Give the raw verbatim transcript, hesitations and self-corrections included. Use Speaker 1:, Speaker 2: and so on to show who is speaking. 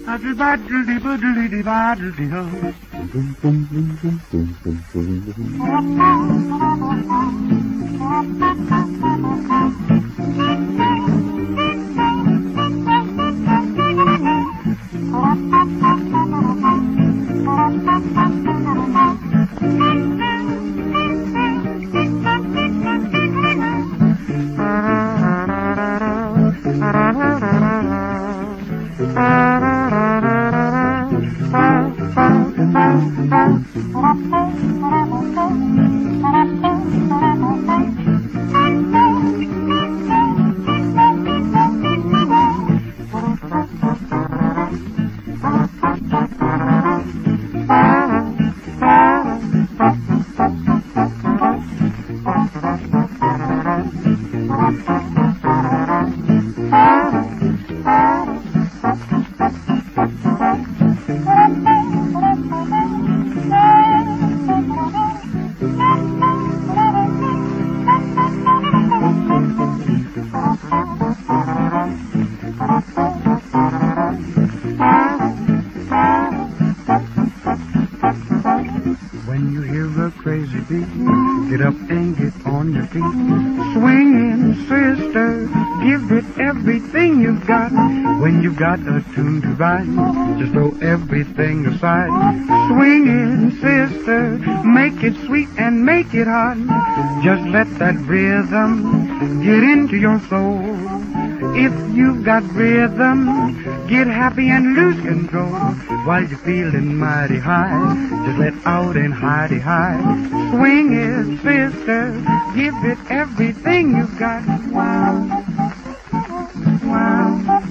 Speaker 1: When you hear a crazy beat, get up and get on your feet. Swinging, sister, give it everything you've got. When you've got a tune to ride, just throw everything aside. Swinging, sister, make it sweet and make it hot. Just let that rhythm get into your soul. If you've got rhythm, get happy and lose control. While you're feeling mighty high, just let out and hidey high. Swing it, sister, give it everything you've got. Wow, wow.